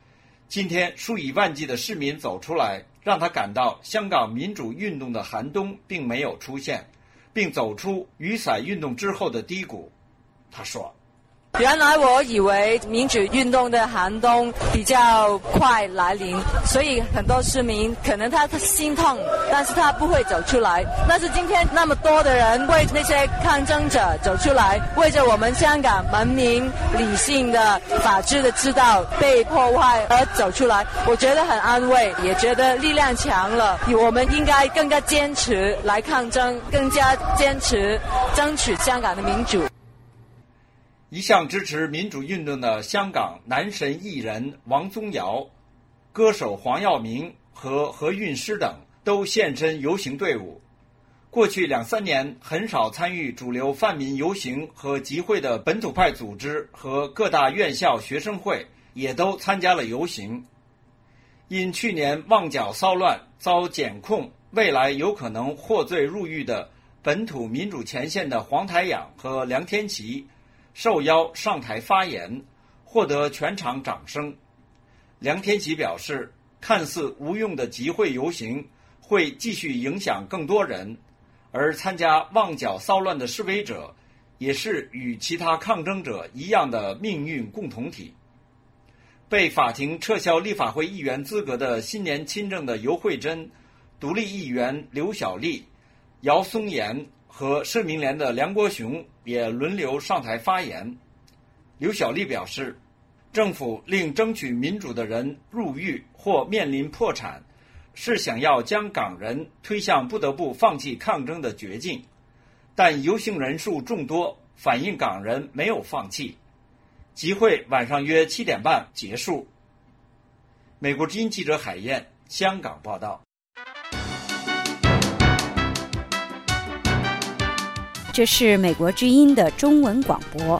今天数以万计的市民走出来，让他感到香港民主运动的寒冬并没有出现，并走出雨伞运动之后的低谷。他说， 原来我以为民主运动的寒冬比较快来临，所以很多市民可能他心痛，但是他不会走出来。但是今天那么多的人为那些抗争者走出来，为着我们香港文明、理性的法治的制度被破坏而走出来，我觉得很安慰，也觉得力量强了。我们应该更加坚持来抗争，更加坚持争取香港的民主。 一向支持民主运动的香港男神艺人王宗尧、歌手黄耀明和何韵诗等都现身游行队伍。过去2-3年很少参与主流泛民游行和集会的本土派组织和各大院校学生会也都参加了游行。因去年旺角骚乱遭检控，未来有可能获罪入狱的本土民主前线的黄台仰和梁天琦受邀上台发言，获得全场掌声。梁天琦表示，看似无用的集会游行会继续影响更多人，而参加旺角骚乱的示威者也是与其他抗争者一样的命运共同体。被法庭撤销立法会议员资格的新年亲政的游惠珍、独立议员刘小丽、姚松炎和社民连的梁国雄也轮流上台发言。刘小丽表示，政府令争取民主的人入狱或面临破产，是想要将港人推向不得不放弃抗争的绝境，但游行人数众多，反映港人没有放弃。集会晚上约7点半结束。美国之音记者海燕，香港报道。 这是美国之音的中文广播。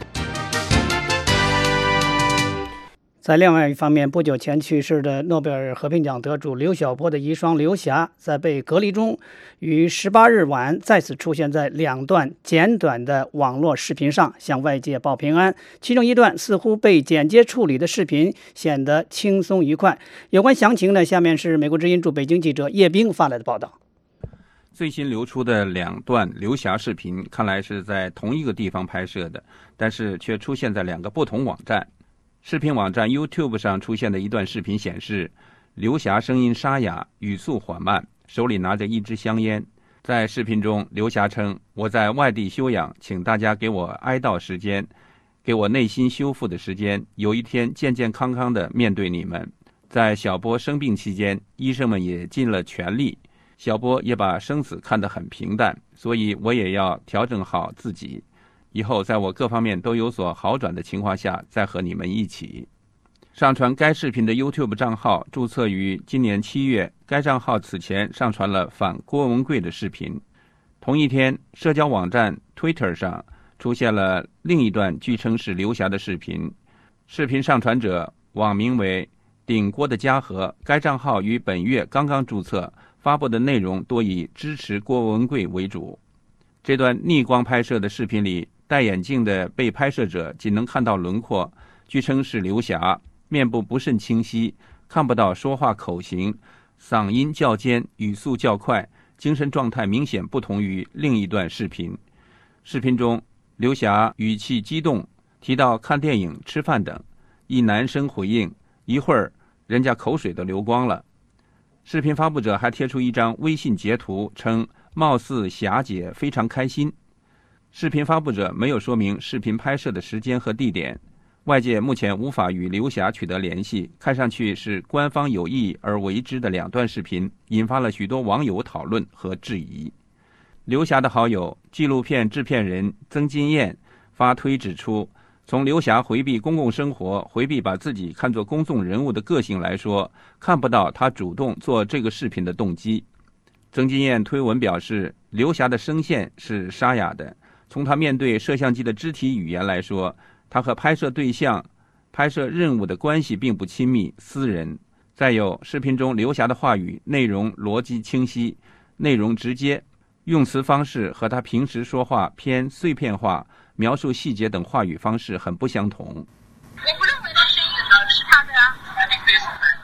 在另外一方面，不久前去世的诺贝尔和平奖得主刘晓波的遗孀刘霞，在被隔离中于18日晚再次出现在2段简短的网络视频上，向外界报平安。其中一段似乎被剪接处理的视频显得轻松愉快。有关详情呢，下面是美国之音驻北京记者叶冰发来的报道。 最新流出的2段刘霞视频看来是在同一个地方拍摄的，但是却出现在2个不同网站。视频网站 YouTube 上出现的一段视频显示，刘霞声音沙哑，语速缓慢，手里拿着一支香烟。在视频中，刘霞称，我在外地休养，请大家给我哀悼时间，给我内心修复的时间，有一天健健康康地面对你们。在小波生病期间，医生们也尽了全力，小波也把生死看得很平淡，所以我也要调整好自己，以后在我各方面都有所好转的情况下，再和你们一起。上传该视频的 YouTube 账号注册于今年7月，该账号此前上传了反郭文贵的视频。同一天，社交网站 Twitter 上出现了另一段据称是刘霞的视频，视频上传者网名为顶郭的嘉禾，该账号于本月刚刚注册，发布的内容多以支持郭文贵为主。这段逆光拍摄的视频里，戴眼镜的被拍摄者仅能看到轮廓，据称是刘霞，面部不甚清晰，看不到说话口型，嗓音较尖，语速较快，精神状态明显不同于另一段视频。视频中，刘霞语气激动，提到看电影、吃饭等，一男生回应，一会儿人家口水都流光了。视频发布者还贴出一张微信截图，称貌似霞姐非常开心。视频发布者没有说明视频拍摄的时间和地点，外界目前无法与刘霞取得联系，看上去是官方有意而为之的2段视频，引发了许多网友讨论和质疑。刘霞的好友纪录片制片人曾金燕发推指出，从刘霞回避公共生活、回避把自己看作公众人物的个性来说，看不到她主动做这个视频的动机。曾金燕推文表示，刘霞的声线是沙哑的，从她面对摄像机的肢体语言来说，她和拍摄对象、拍摄任务的关系并不亲密、私人。再有，视频中刘霞的话语内容逻辑清晰，内容直接，用词方式和她平时说话偏碎片化，描述细节等话语方式很不相同。 我不认为他声音是他的啊。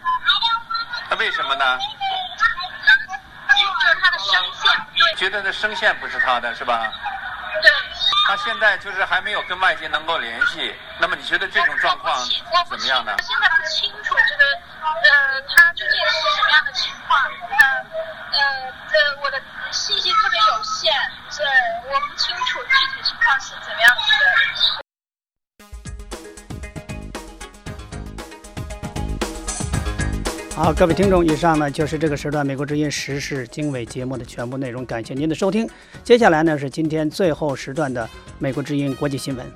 为什么呢？ 就是他的声线，对， 觉得那声线不是他的，是吧？ 对。 他现在就是还没有跟外界能够联系，那么你觉得这种状况怎么样呢？ 我现在不清楚这个他究竟是什么样的情况，我的信息特别有限，我不清楚具体情况是怎么样子的。 好，各位听众，以上呢就是这个时段美国之音时事经纬节目的全部内容，感谢您的收听。接下来呢是今天最后时段的美国之音国际新闻。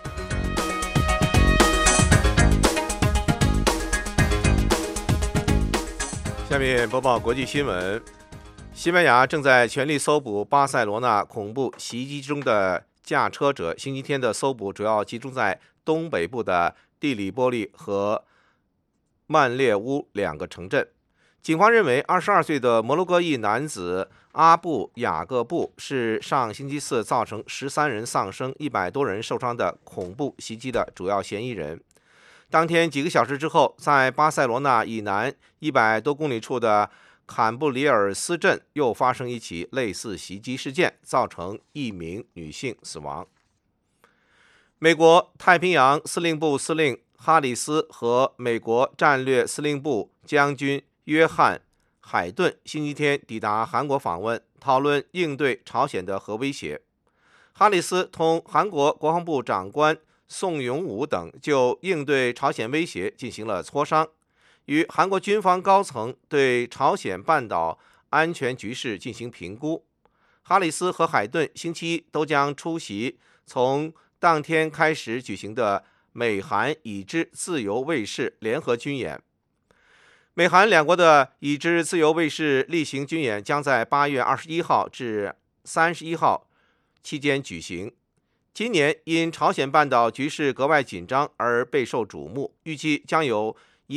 下面播报国际新闻。西班牙正在全力搜捕巴塞罗那恐怖袭击中的驾车者。星期天的搜捕主要集中在东北部的蒂里波利和曼列乌两个城镇。警方认为22岁的摩洛哥裔男子阿布雅各布是上星期四造成13人丧生、100多人受伤的恐怖袭击的主要嫌疑人。当天几个小时之后，在巴塞罗那以南100多公里处的坎布里尔斯镇又发生一起类似袭击事件，造成1名女性死亡。美国太平洋司令部司令哈里斯和美国战略司令部将军约翰·海顿星期天抵达韩国访问，讨论应对朝鲜的核威胁。哈里斯同韩国国防部长官宋永武等就应对朝鲜威胁进行了磋商，与韩国军方高层对朝鲜半岛安全局势进行评估。哈里斯和海顿星期一都将出席从当天开始举行的美韩已知自由卫士联合军演。美韩两国的已知自由卫士例行军演将在8月21号至31号期间举行。今年因朝鲜半岛局势格外紧张而备受瞩目，预计将有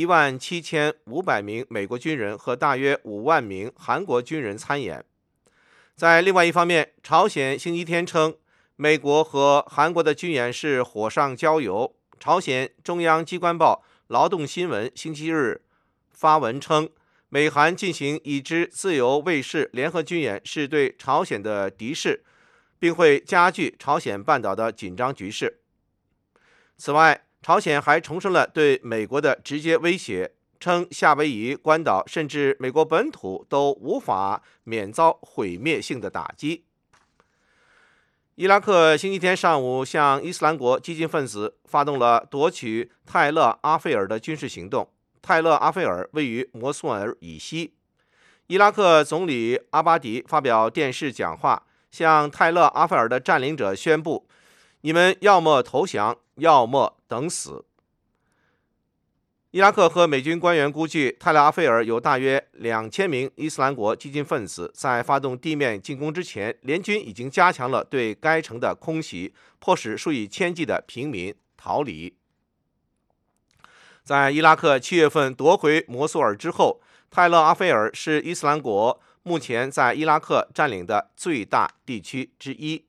17500名美国军人和大约5万名韩国军人参演。在另外一方面，朝鲜星期天称美国和韩国的军演是火上浇油。朝鲜中央机关报劳动新闻星期日发文称，美韩进行已知自由卫士联合军演是对朝鲜的敌视，并会加剧朝鲜半岛的紧张局势。此外，朝鲜还重申了对美国的直接威胁，称夏威夷、关岛甚至美国本土都无法免遭毁灭性的打击。伊拉克星期天上午向伊斯兰国激进分子发动了夺取泰勒阿费尔的军事行动。泰勒阿费尔位于摩苏尔以西。伊拉克总理阿巴迪发表电视讲话，向泰勒阿费尔的占领者宣布：你们要么投降，要么等死。伊拉克和美军官员估计，泰勒阿费尔有大约2000名伊斯兰国激进分子。在发动地面进攻之前，联军已经加强了对该城的空袭，迫使数以千计的平民逃离。在伊拉克7月份夺回摩苏尔之后，泰勒阿费尔是伊斯兰国目前在伊拉克占领的最大地区之一。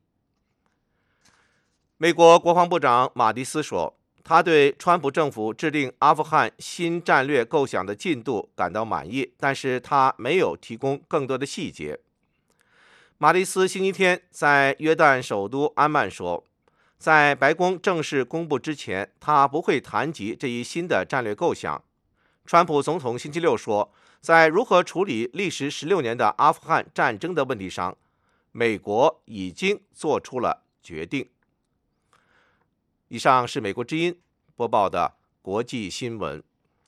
美国国防部长马蒂斯说，他对川普政府制定阿富汗新战略构想的进度感到满意，但是他没有提供更多的细节。马蒂斯星期天在约旦首都安曼说，在白宫正式公布之前，他不会谈及这一新的战略构想。川普总统星期六说，在如何处理历时16年的阿富汗战争的问题上，美国已经做出了决定。以上是美国之音播报的国际新闻。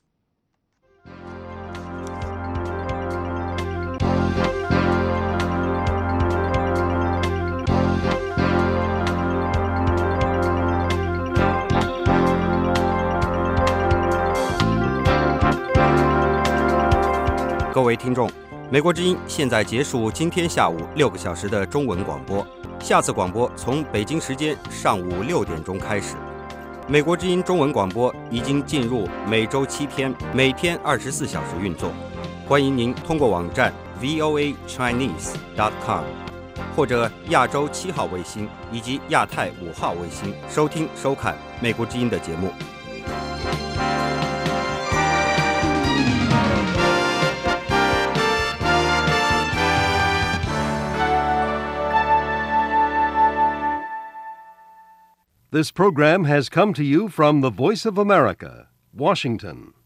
各位听众，美国之音现在结束今天下午6个小时的中文广播，下次广播从北京时间上午6点钟开始。美国之音中文广播已经进入每周7天，每天24小时运作。欢迎您通过网站 voachinese.com 或者亚洲7号卫星以及亚太5号卫星收听收看美国之音的节目。 This program has come to you from the Voice of America, Washington.